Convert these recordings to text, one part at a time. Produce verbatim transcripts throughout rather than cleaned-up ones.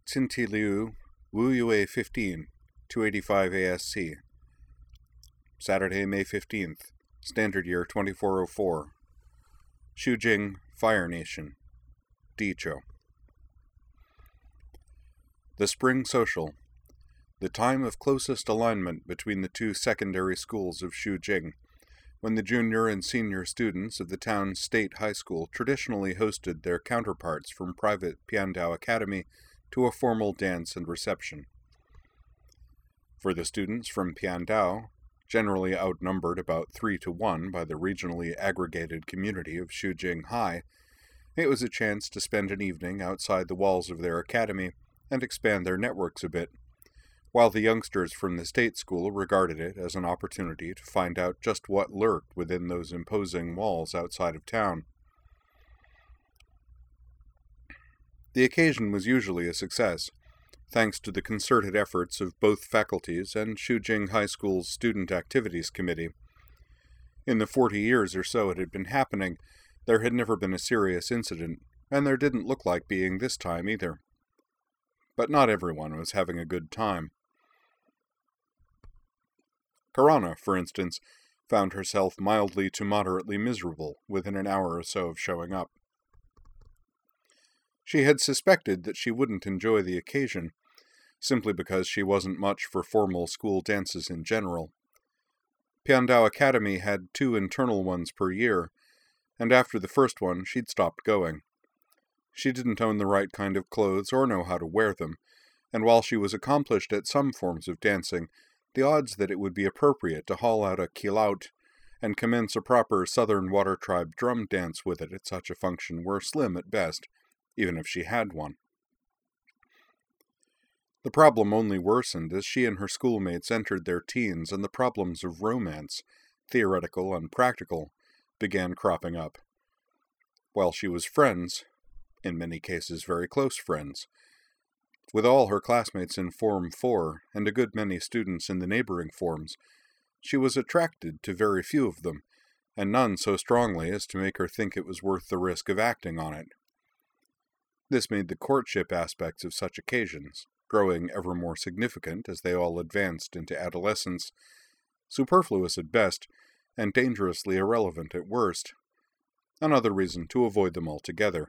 Tsinti Liu, Wu Yue fifteen, two eighty-five A S C. Saturday, May fifteenth, Standard Year twenty-four oh four. Shujing, Fire Nation. Dicho. The Spring Social. The time of closest alignment between the two secondary schools of Shujing, when the junior and senior students of the town's state high school traditionally hosted their counterparts from private Piandao Academy to a formal dance and reception. For the students from Piandao, generally outnumbered about three to one by the regionally aggregated community of Shujing High, it was a chance to spend an evening outside the walls of their academy and expand their networks a bit, while the youngsters from the state school regarded it as an opportunity to find out just what lurked within those imposing walls outside of town. The occasion was usually a success, thanks to the concerted efforts of both faculties and Shujing High School's Student Activities Committee. In the forty years or so it had been happening, there had never been a serious incident, and there didn't look like being this time either. But not everyone was having a good time. Karana, for instance, found herself mildly to moderately miserable within an hour or so of showing up. She had suspected that she wouldn't enjoy the occasion, simply because she wasn't much for formal school dances in general. Piandao Academy had two internal ones per year, and after the first one she'd stopped going. She didn't own the right kind of clothes or know how to wear them, and while she was accomplished at some forms of dancing, the odds that it would be appropriate to haul out a kilaut and commence a proper Southern Water Tribe drum dance with it at such a function were slim at best, even if she had one. The problem only worsened as she and her schoolmates entered their teens and the problems of romance, theoretical and practical, began cropping up. While she was friends, in many cases very close friends, with all her classmates in Form four and a good many students in the neighboring forms, she was attracted to very few of them, and none so strongly as to make her think it was worth the risk of acting on it. This made the courtship aspects of such occasions, growing ever more significant as they all advanced into adolescence, superfluous at best, and dangerously irrelevant at worst. Another reason to avoid them altogether.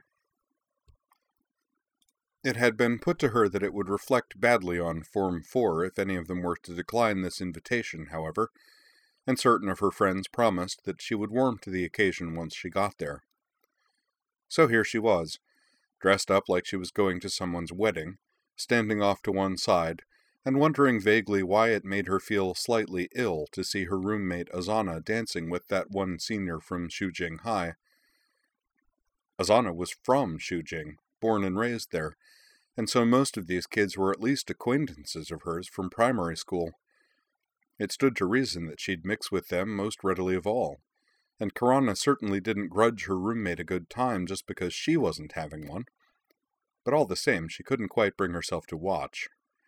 It had been put to her that it would reflect badly on Form four if any of them were to decline this invitation, however, and certain of her friends promised that she would warm to the occasion once she got there. So here she was, dressed up like she was going to someone's wedding, standing off to one side, and wondering vaguely why it made her feel slightly ill to see her roommate Azana dancing with that one senior from Shujing High. Azana was from Shujing, born and raised there, and so most of these kids were at least acquaintances of hers from primary school. It stood to reason that she'd mix with them most readily of all, and Karana certainly didn't grudge her roommate a good time just because she wasn't having one. But all the same, she couldn't quite bring herself to watch.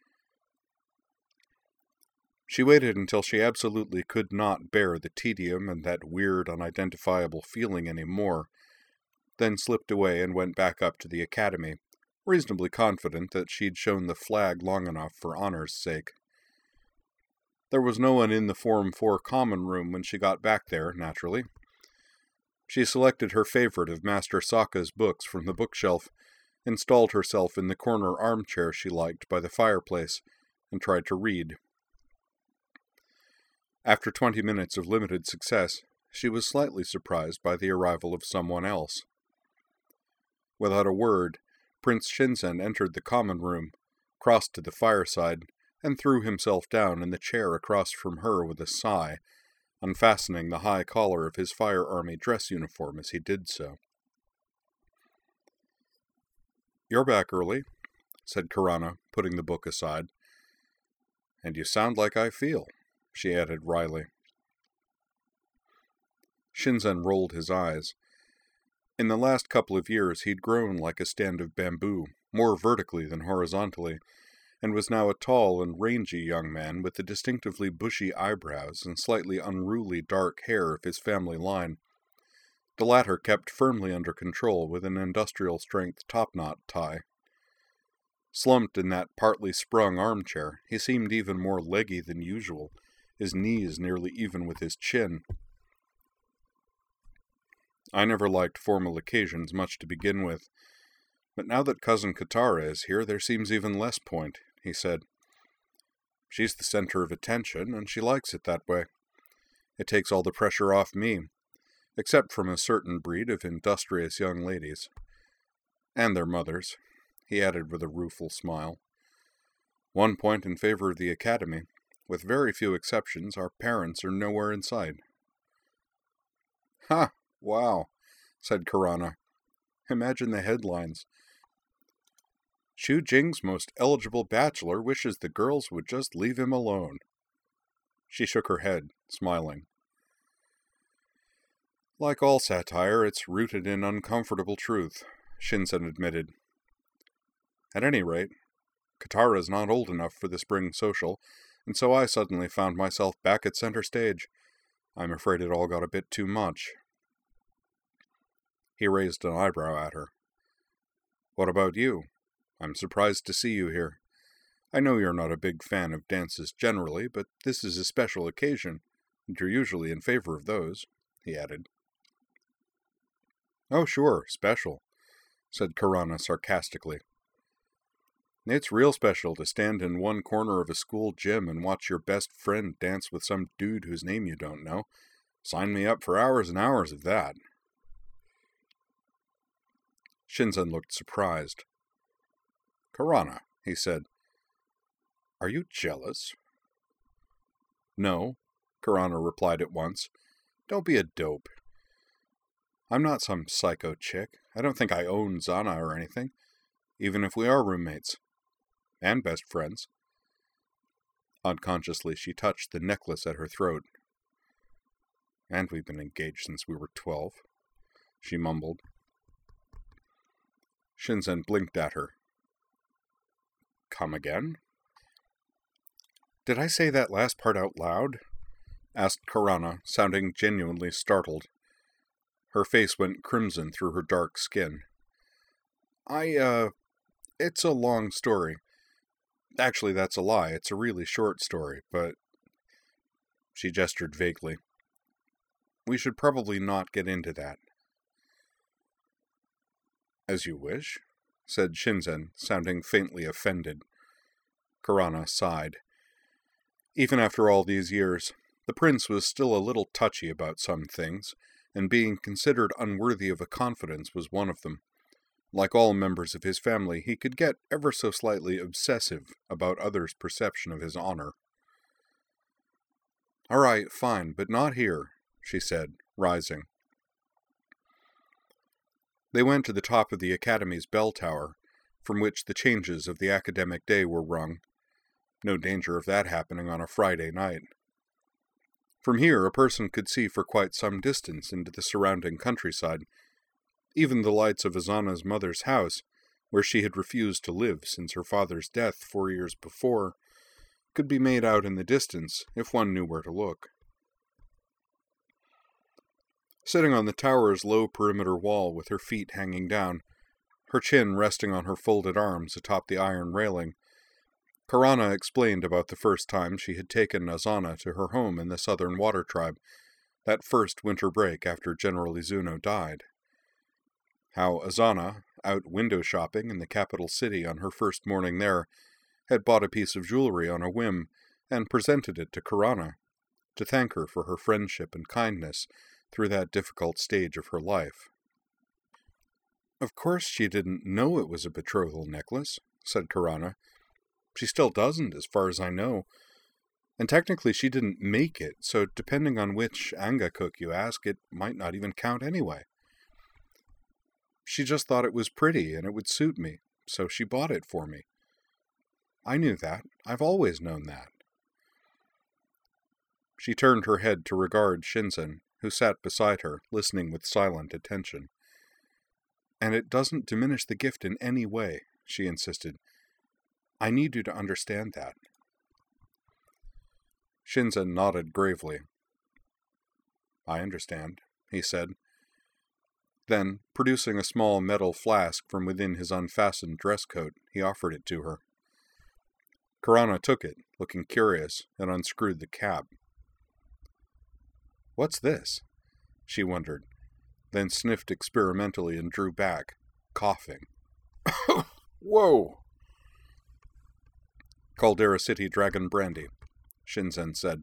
She waited until she absolutely could not bear the tedium and that weird, unidentifiable feeling any more, then slipped away and went back up to the academy, reasonably confident that she'd shown the flag long enough for honor's sake. There was no one in the Form four common room when she got back there, naturally. She selected her favorite of Master Sokka's books from the bookshelf, installed herself in the corner armchair she liked by the fireplace, and tried to read. After twenty minutes of limited success, she was slightly surprised by the arrival of someone else. Without a word, Prince Shinzen entered the common room, crossed to the fireside, and threw himself down in the chair across from her with a sigh, unfastening the high collar of his Fire Army dress uniform as he did so. "You're back early," said Karana, putting the book aside. "And you sound like I feel," she added wryly. Shinzen rolled his eyes. In the last couple of years he'd grown like a stand of bamboo, more vertically than horizontally, and was now a tall and rangy young man with the distinctively bushy eyebrows and slightly unruly dark hair of his family line, the latter kept firmly under control with an industrial-strength top-knot tie. Slumped in that partly sprung armchair, he seemed even more leggy than usual, his knees nearly even with his chin. I never liked formal occasions much to begin with, but now that Cousin Katara is here, there seems even less point, he said. She's the center of attention, and she likes it that way. It takes all the pressure off me, except from a certain breed of industrious young ladies. And their mothers, he added with a rueful smile. One point in favor of the Academy. With very few exceptions, our parents are nowhere in sight. Ha! Wow, said Karana. Imagine the headlines. Shu Jing's most eligible bachelor wishes the girls would just leave him alone. She shook her head, smiling. Like all satire, it's rooted in uncomfortable truth, Shinzen admitted. At any rate, Katara's not old enough for the spring social, and so I suddenly found myself back at center stage. I'm afraid it all got a bit too much. He raised an eyebrow at her. What about you? I'm surprised to see you here. I know you're not a big fan of dances generally, but this is a special occasion, and you're usually in favor of those, he added. Oh, sure, special, said Karana sarcastically. It's real special to stand in one corner of a school gym and watch your best friend dance with some dude whose name you don't know. Sign me up for hours and hours of that. Shinzen looked surprised. Karana, he said, are you jealous? No, Karana replied at once. Don't be a dope. I'm not some psycho chick. I don't think I own Zana or anything, even if we are roommates. And best friends. Unconsciously, she touched the necklace at her throat. And we've been engaged since we were twelve, she mumbled. Shinzen blinked at her. Come again? Did I say that last part out loud? Asked Karana, sounding genuinely startled. Her face went crimson through her dark skin. I, uh, it's a long story. Actually, that's a lie. It's a really short story, but... She gestured vaguely. We should probably not get into that. As you wish, said Shinzen, sounding faintly offended. Karana sighed. Even after all these years, the prince was still a little touchy about some things, and being considered unworthy of a confidence was one of them. Like all members of his family, he could get ever so slightly obsessive about others' perception of his honor. All right, fine, but not here, she said, rising. They went to the top of the Academy's bell tower, from which the changes of the academic day were rung. No danger of that happening on a Friday night. From here, a person could see for quite some distance into the surrounding countryside. Even the lights of Azana's mother's house, where she had refused to live since her father's death four years before, could be made out in the distance if one knew where to look. Sitting on the tower's low perimeter wall with her feet hanging down, her chin resting on her folded arms atop the iron railing, Karana explained about the first time she had taken Azana to her home in the Southern Water Tribe, that first winter break after General Izuno died. How Azana, out window shopping in the capital city on her first morning there, had bought a piece of jewelry on a whim and presented it to Karana, to thank her for her friendship and kindness through that difficult stage of her life. Of course she didn't know it was a betrothal necklace, said Karana. She still doesn't, as far as I know. And technically she didn't make it, so depending on which Anga cook you ask, it might not even count anyway. She just thought it was pretty and it would suit me, so she bought it for me. I knew that. I've always known that. She turned her head to regard Shinzen, who sat beside her, listening with silent attention. And it doesn't diminish the gift in any way, she insisted. I need you to understand that. Shinzen nodded gravely. I understand, he said. Then, producing a small metal flask from within his unfastened dress coat, he offered it to her. Karana took it, looking curious, and unscrewed the cap. "What's this?" she wondered, then sniffed experimentally and drew back, coughing. "Whoa!" "Caldera City Dragon Brandy," Shinzen said.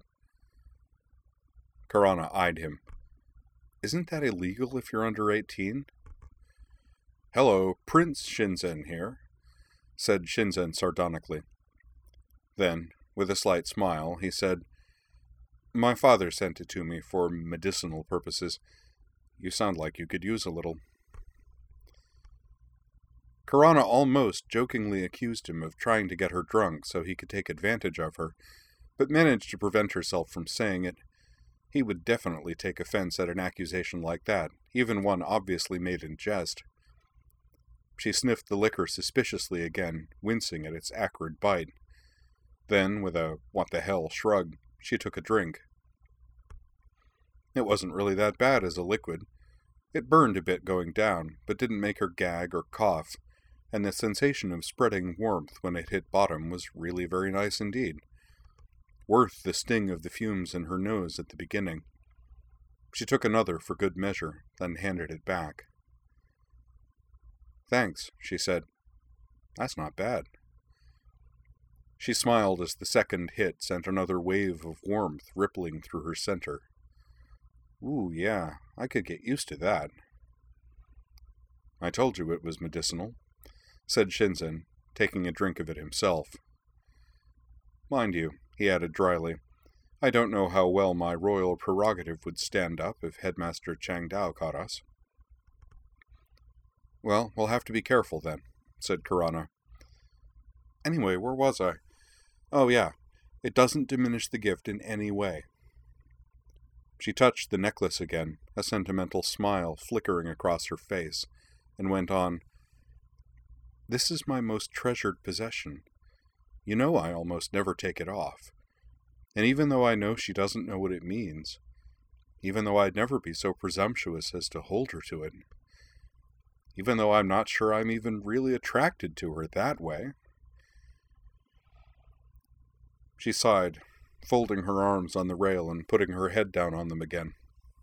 Karana eyed him. "Isn't that illegal if you're under eighteen? "Hello, Prince Shinzen here," said Shinzen sardonically. Then, with a slight smile, he said, "My father sent it to me for medicinal purposes. You sound like you could use a little." Karana almost jokingly accused him of trying to get her drunk so he could take advantage of her, but managed to prevent herself from saying it. He would definitely take offense at an accusation like that, even one obviously made in jest. She sniffed the liquor suspiciously again, wincing at its acrid bite. Then, with a what-the-hell shrug, she took a drink. It wasn't really that bad as a liquid. It burned a bit going down, but didn't make her gag or cough, and the sensation of spreading warmth when it hit bottom was really very nice indeed. Worth the sting of the fumes in her nose at the beginning. She took another for good measure, then handed it back. "Thanks," she said. "That's not bad." She smiled as the second hit sent another wave of warmth rippling through her center. "Ooh, yeah, I could get used to that." "I told you it was medicinal," said Shinzen, taking a drink of it himself. "Mind you," he added dryly, "I don't know how well my royal prerogative would stand up if Headmaster Changdao caught us." "Well, we'll have to be careful then," said Karana. "Anyway, where was I? Oh yeah, it doesn't diminish the gift in any way." She touched the necklace again, a sentimental smile flickering across her face, and went on, "This is my most treasured possession. You know I almost never take it off. And even though I know she doesn't know what it means, even though I'd never be so presumptuous as to hold her to it, even though I'm not sure I'm even really attracted to her that way." She sighed, folding her arms on the rail and putting her head down on them again.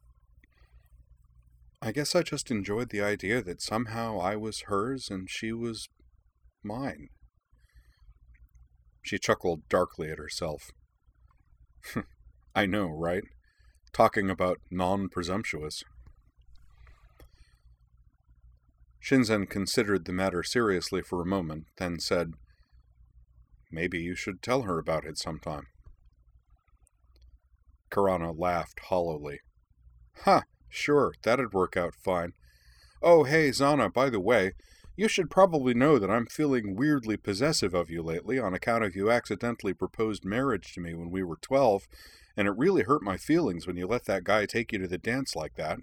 "I guess I just enjoyed the idea that somehow I was hers and she was mine." She chuckled darkly at herself. "I know, right? Talking about non-presumptuous." Shinzen considered the matter seriously for a moment, then said, "Maybe you should tell her about it sometime." Karana laughed hollowly. "Ha, sure, that'd work out fine. Oh, hey, Zana, by the way, you should probably know that I'm feeling weirdly possessive of you lately on account of you accidentally proposed marriage to me when we were twelve, and it really hurt my feelings when you let that guy take you to the dance like that."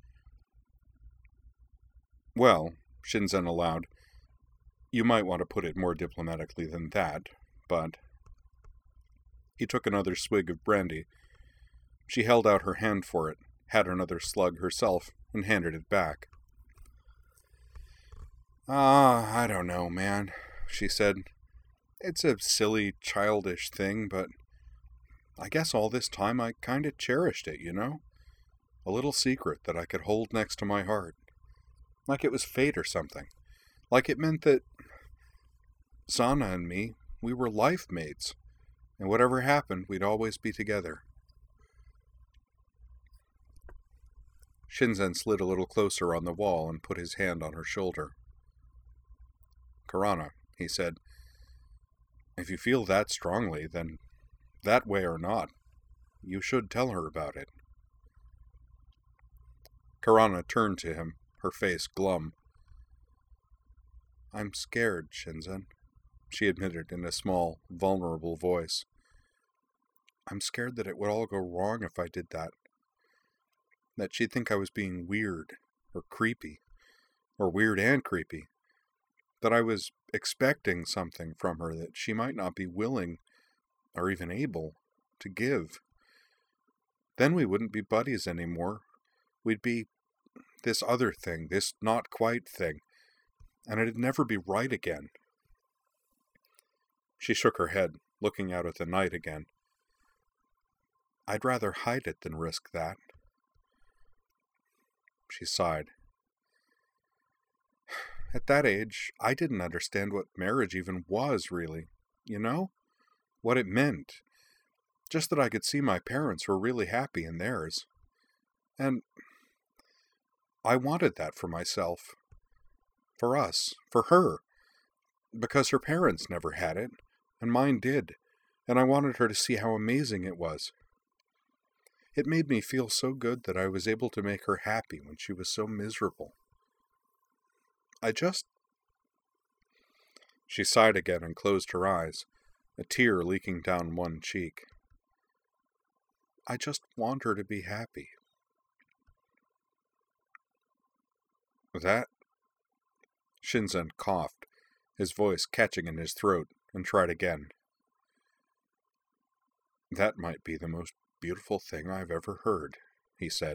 "Well," Shinzen allowed, "you might want to put it more diplomatically than that, but—" He took another swig of brandy. She held out her hand for it, had another slug herself, and handed it back. "Ah, I don't know, man," she said. "It's a silly, childish thing, but I guess all this time I kinda cherished it, you know? A little secret that I could hold next to my heart. Like it was fate or something. Like it meant that Zana and me, we were life mates, and whatever happened, we'd always be together." Shinzen slid a little closer on the wall and put his hand on her shoulder. "Karana," he said, "if you feel that strongly, then, that way or not, you should tell her about it." Karana turned to him, her face glum. "I'm scared, Shinzen," she admitted in a small, vulnerable voice. "I'm scared that it would all go wrong if I did that. That she'd think I was being weird, or creepy, or weird and creepy. That I was expecting something from her that she might not be willing, or even able, to give. Then we wouldn't be buddies anymore. We'd be this other thing, this not quite thing, and it'd never be right again. She shook her head, looking out at the night again. I'd rather hide it than risk that. She sighed. At that age, I didn't understand what marriage even was, really. You know? What it meant. Just that I could see my parents were really happy in theirs. And I wanted that for myself. For us. For her. Because her parents never had it, and mine did, and I wanted her to see how amazing it was. It made me feel so good that I was able to make her happy when she was so miserable. I just... She sighed again and closed her eyes, a tear leaking down one cheek. I just want her to be happy. That? Shinzen coughed, his voice catching in his throat, and tried again. That might be the most beautiful thing I've ever heard, he said.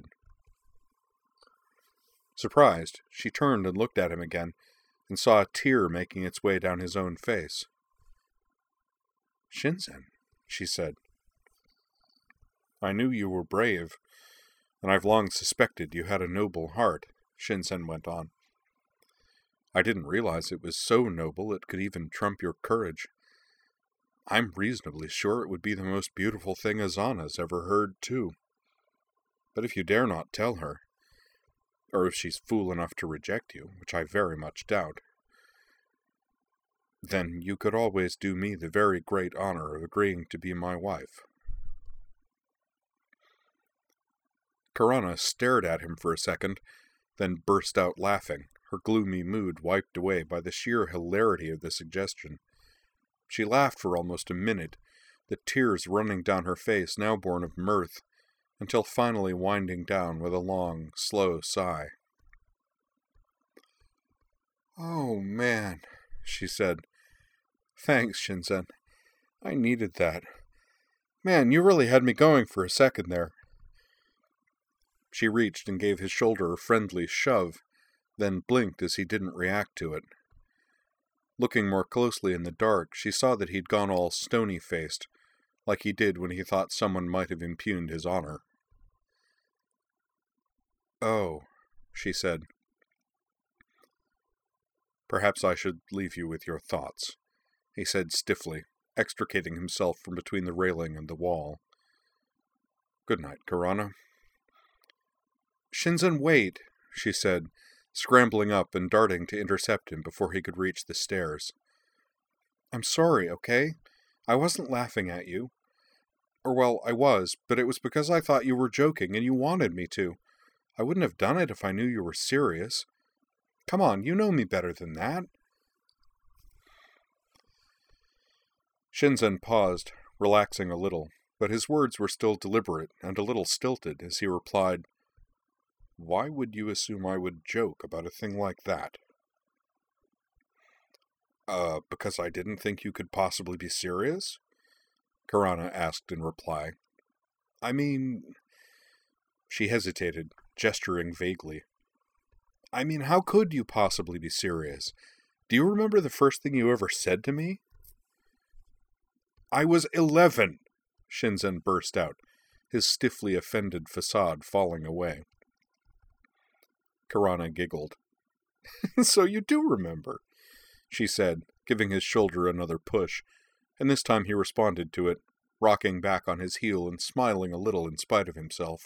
Surprised, she turned and looked at him again, and saw a tear making its way down his own face. Shinzen, she said. I knew you were brave, and I've long suspected you had a noble heart, Shinzen went on. I didn't realize it was so noble it could even trump your courage. I'm reasonably sure it would be the most beautiful thing Azana's ever heard, too. But if you dare not tell her, or if she's fool enough to reject you, which I very much doubt, then you could always do me the very great honor of agreeing to be my wife. Karana stared at him for a second, then burst out laughing, her gloomy mood wiped away by the sheer hilarity of the suggestion. She laughed for almost a minute, the tears running down her face now born of mirth, until finally winding down with a long, slow sigh. Oh, man, she said. Thanks, Shinzen. I needed that. Man, you really had me going for a second there. She reached and gave his shoulder a friendly shove, then blinked as he didn't react to it. Looking more closely in the dark, she saw that he'd gone all stony-faced, like he did when he thought someone might have impugned his honor. Oh, she said. Perhaps I should leave you with your thoughts, he said stiffly, extricating himself from between the railing and the wall. Good night, Karana. Shinzen, wait, she said, scrambling up and darting to intercept him before he could reach the stairs. I'm sorry, okay? I wasn't laughing at you. Or, well, I was, but it was because I thought you were joking and you wanted me to. I wouldn't have done it if I knew you were serious. Come on, you know me better than that. Shinzen paused, relaxing a little, but his words were still deliberate and a little stilted as he replied, Why would you assume I would joke about a thing like that? Uh, because I didn't think you could possibly be serious? Karana asked in reply. I mean... She hesitated, gesturing vaguely. I mean, how could you possibly be serious? Do you remember the first thing you ever said to me? I was eleven, Shinzen burst out, his stiffly offended facade falling away. Karana giggled. So you do remember, she said, giving his shoulder another push, and this time he responded to it, rocking back on his heel and smiling a little in spite of himself.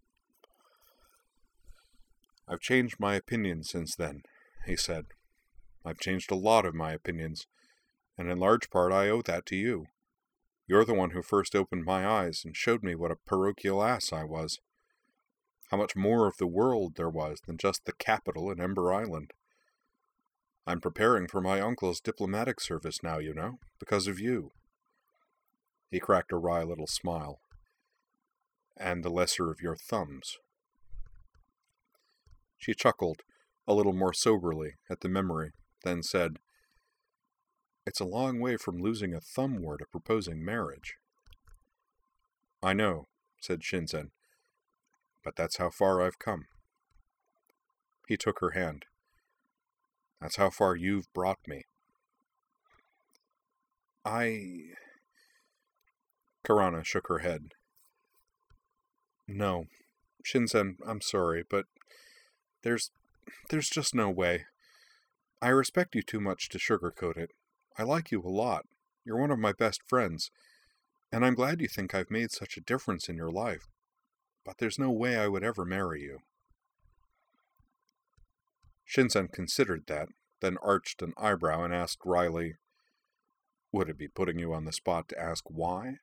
I've changed my opinion since then, he said. I've changed a lot of my opinions, and in large part I owe that to you. You're the one who first opened my eyes and showed me what a parochial ass I was. How much more of the world there was than just the capital and Ember Island. I'm preparing for my uncle's diplomatic service now, you know, because of you. He cracked a wry little smile. And the lesser of your thumbs. She chuckled, a little more soberly, at the memory, then said, It's a long way from losing a thumb war to proposing marriage. I know, said Shinzen, but that's how far I've come. He took her hand. That's how far you've brought me. I... Karana shook her head. No. Shinzen, I'm sorry, but there's... there's just no way. I respect you too much to sugarcoat it. I like you a lot. You're one of my best friends, and I'm glad you think I've made such a difference in your life. But there's no way I would ever marry you. Shinzen considered that, then arched an eyebrow and asked wryly, Would it be putting you on the spot to ask why?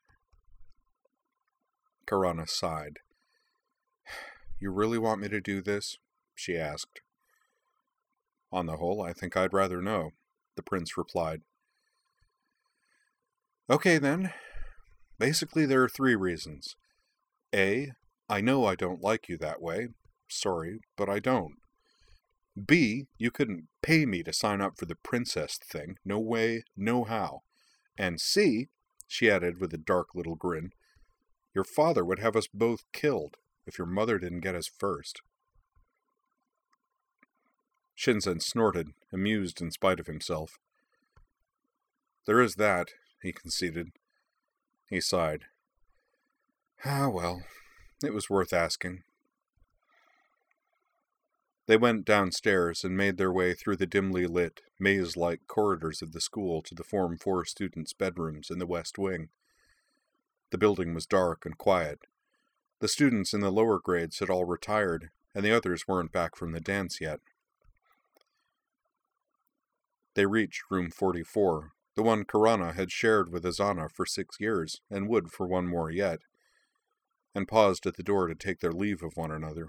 Karana sighed. You really want me to do this? She asked. On the whole, I think I'd rather know, the prince replied. Okay, then. Basically, there are three reasons. A, I know I don't like you that way. Sorry, but I don't. B, you couldn't pay me to sign up for the princess thing. No way, no how. And C, she added with a dark little grin, your father would have us both killed if your mother didn't get us first. Shinzen snorted, amused in spite of himself. There is that, he conceded. He sighed. Ah, well, it was worth asking. They went downstairs and made their way through the dimly lit, maze-like corridors of the school to the Form four students' bedrooms in the west wing. The building was dark and quiet. The students in the lower grades had all retired, and the others weren't back from the dance yet. They reached room forty-four, the one Karana had shared with Azana for six years, and would for one more yet, and paused at the door to take their leave of one another.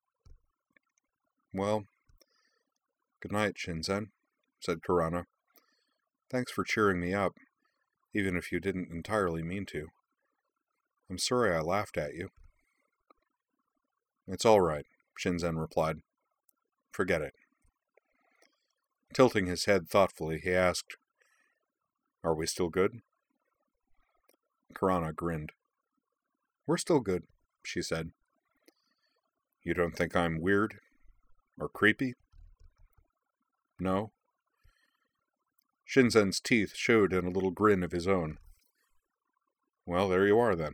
Well, good night, Shinzen, said Karana. Thanks for cheering me up, even if you didn't entirely mean to. I'm sorry I laughed at you. It's all right, Shinzen replied. Forget it. Tilting his head thoughtfully, he asked, Are we still good? Karana grinned. We're still good, she said. You don't think I'm weird? Or creepy? No? Shinzen's teeth showed in a little grin of his own. Well, there you are, then.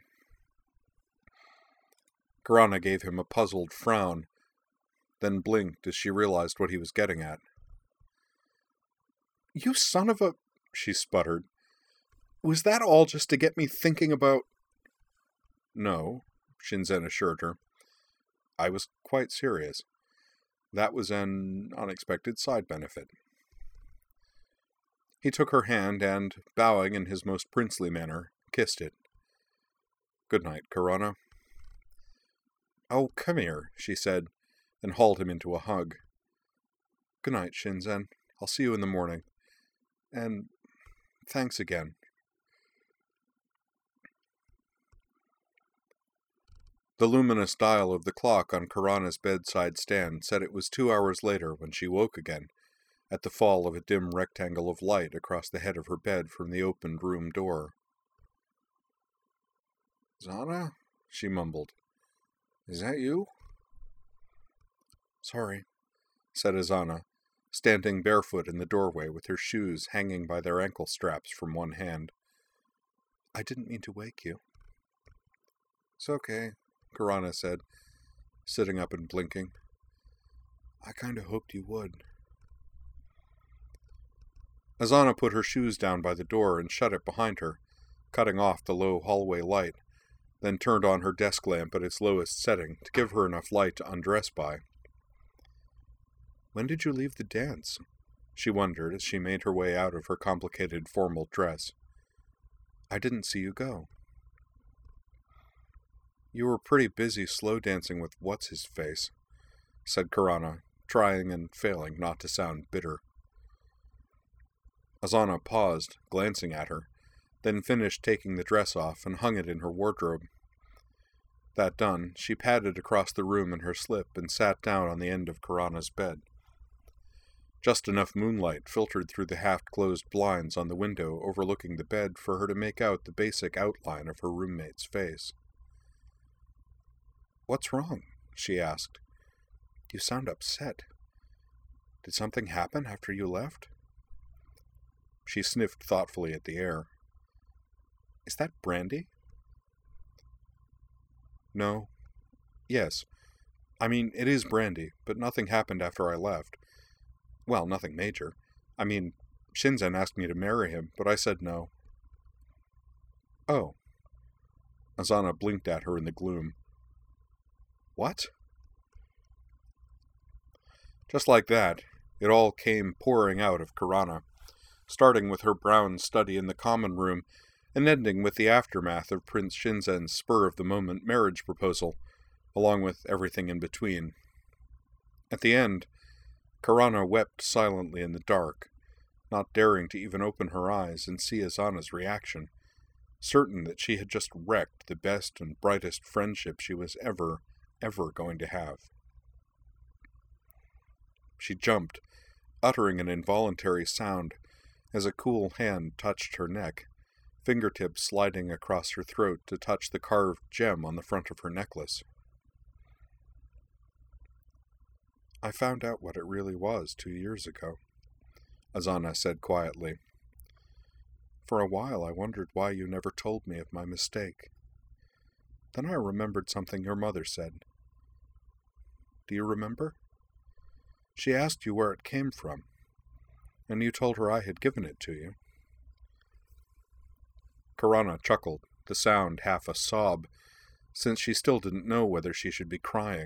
Karana gave him a puzzled frown, then blinked as she realized what he was getting at. You son of a... she sputtered. Was that all just to get me thinking about... No, Shinzen assured her. I was quite serious. That was an unexpected side benefit. He took her hand and, bowing in his most princely manner, kissed it. Good night, Karana. Oh, come here, she said, and hauled him into a hug. Good night, Shinzen. I'll see you in the morning. And thanks again. The luminous dial of the clock on Karana's bedside stand said it was two hours later when she woke again, at the fall of a dim rectangle of light across the head of her bed from the opened room door. Zana? She mumbled. Is that you? Sorry, said Azana, standing barefoot in the doorway with her shoes hanging by their ankle straps from one hand. I didn't mean to wake you. It's okay, Karana said, sitting up and blinking. I kind of hoped you would. Azana put her shoes down by the door and shut it behind her, cutting off the low hallway light, then turned on her desk lamp at its lowest setting to give her enough light to undress by. When did you leave the dance? She wondered as she made her way out of her complicated formal dress. I didn't see you go. You were pretty busy slow dancing with what's-his-face, said Karana, trying and failing not to sound bitter. Azana paused, glancing at her, then finished taking the dress off and hung it in her wardrobe. That done, she padded across the room in her slip and sat down on the end of Karana's bed. Just enough moonlight filtered through the half-closed blinds on the window overlooking the bed for her to make out the basic outline of her roommate's face. What's wrong? She asked. You sound upset. Did something happen after you left? She sniffed thoughtfully at the air. Is that brandy? No. Yes. I mean, it is brandy, but nothing happened after I left. Well, nothing major. I mean, Shinzen asked me to marry him, but I said no. Oh. Azana blinked at her in the gloom. What? Just like that, it all came pouring out of Kirana, starting with her brown study in the common room and ending with the aftermath of Prince Shinzen's spur-of-the-moment marriage proposal, along with everything in between. At the end, Kirana wept silently in the dark, not daring to even open her eyes and see Azana's reaction, certain that she had just wrecked the best and brightest friendship she was ever, ever going to have. She jumped, uttering an involuntary sound, as a cool hand touched her neck, fingertips sliding across her throat to touch the carved gem on the front of her necklace. I found out what it really was two years ago, Azana said quietly. For a while I wondered why you never told me of my mistake. Then I remembered something your mother said. Do you remember? She asked you where it came from, and you told her I had given it to you. Kirana chuckled, the sound half a sob, since she still didn't know whether she should be crying.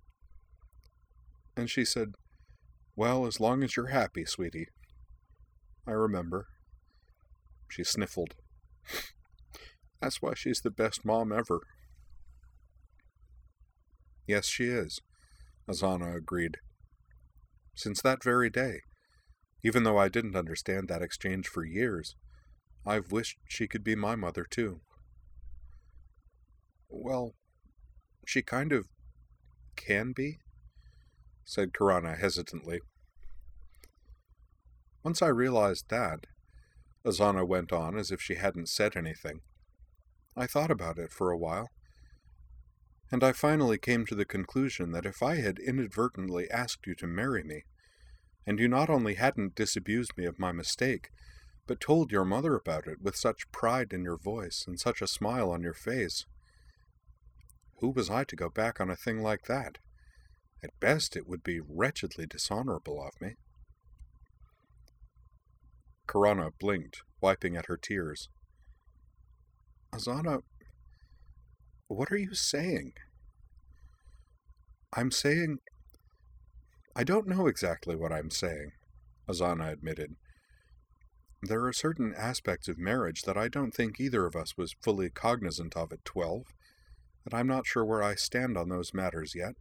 And she said, Well, as long as you're happy, sweetie. I remember. She sniffled. That's why she's the best mom ever. Yes, she is, Azana agreed. Since that very day, even though I didn't understand that exchange for years, I've wished she could be my mother, too. Well, she kind of can be, said Kirana hesitantly. Once I realized that, Azana went on as if she hadn't said anything, I thought about it for a while, and I finally came to the conclusion that if I had inadvertently asked you to marry me, and you not only hadn't disabused me of my mistake, but told your mother about it with such pride in your voice and such a smile on your face, who was I to go back on a thing like that? At best, it would be wretchedly dishonorable of me. Kirana blinked, wiping at her tears. Azana, what are you saying? I'm saying... I don't know exactly what I'm saying, Azana admitted. There are certain aspects of marriage that I don't think either of us was fully cognizant of at twelve, and I'm not sure where I stand on those matters yet.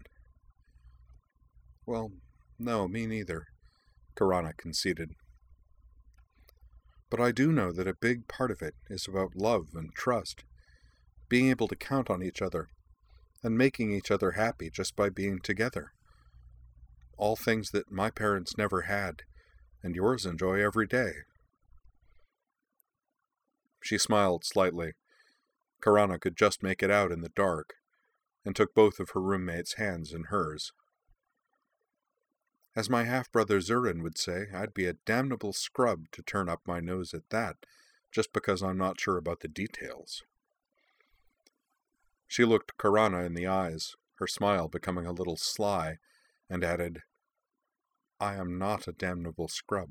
Well, no, me neither, Kirana conceded. But I do know that a big part of it is about love and trust, being able to count on each other, and making each other happy just by being together. All things that my parents never had, and yours enjoy every day. She smiled slightly. Kirana could just make it out in the dark, and took both of her roommate's hands in hers. As my half-brother Zurin would say, I'd be a damnable scrub to turn up my nose at that, just because I'm not sure about the details. She looked Kirana in the eyes, her smile becoming a little sly, and added, I am not a damnable scrub.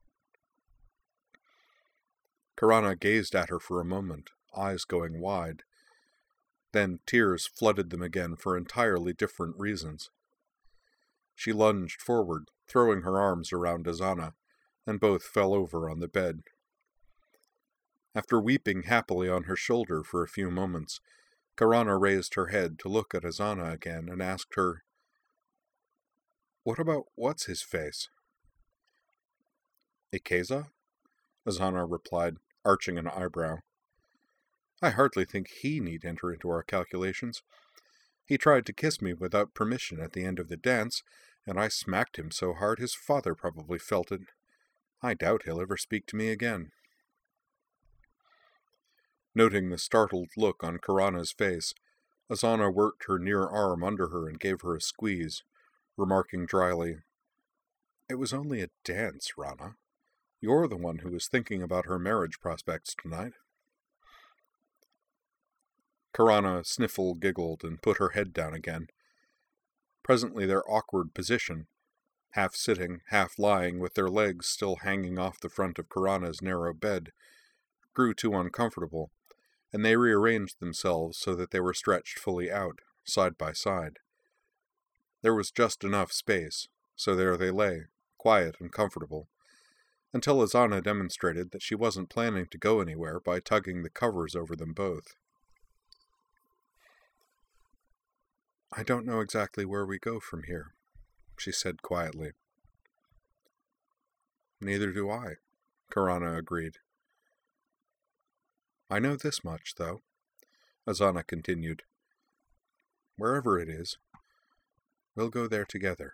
Kirana gazed at her for a moment, eyes going wide. Then tears flooded them again for entirely different reasons. She lunged forward, throwing her arms around Azana, and both fell over on the bed. After weeping happily on her shoulder for a few moments, Kirana raised her head to look at Azana again and asked her, What about what's-his-face? Ikeza? Azana replied, arching an eyebrow. I hardly think he need enter into our calculations. He tried to kiss me without permission at the end of the dance, and I smacked him so hard his father probably felt it. I doubt he'll ever speak to me again. Noting the startled look on Kirana's face, Azana worked her near arm under her and gave her a squeeze, remarking dryly, It was only a dance, Rana. You're the one who was thinking about her marriage prospects tonight. Karana sniffle giggled and put her head down again. Presently their awkward position, half sitting, half lying, with their legs still hanging off the front of Karana's narrow bed, grew too uncomfortable, and they rearranged themselves so that they were stretched fully out, side by side. There was just enough space, so there they lay, quiet and comfortable, until Azana demonstrated that she wasn't planning to go anywhere by tugging the covers over them both. I don't know exactly where we go from here, she said quietly. Neither do I, Karana agreed. I know this much, though, Azana continued. Wherever it is, we'll go there together.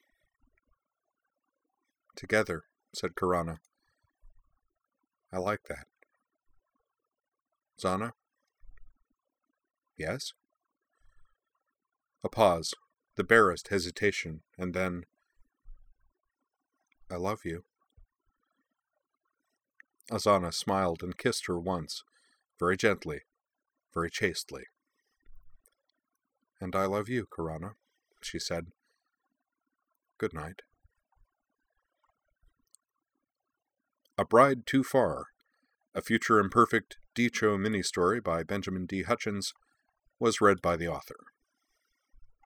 Together, said Karana. I like that. Zana? Yes? A pause, the barest hesitation, and then, I love you. Azana smiled and kissed her once, very gently, very chastely. And I love you, Karana, she said. Good night. A Bride Too Far, a future imperfect Dicho mini-story by Benjamin D. Hutchins, was read by the author.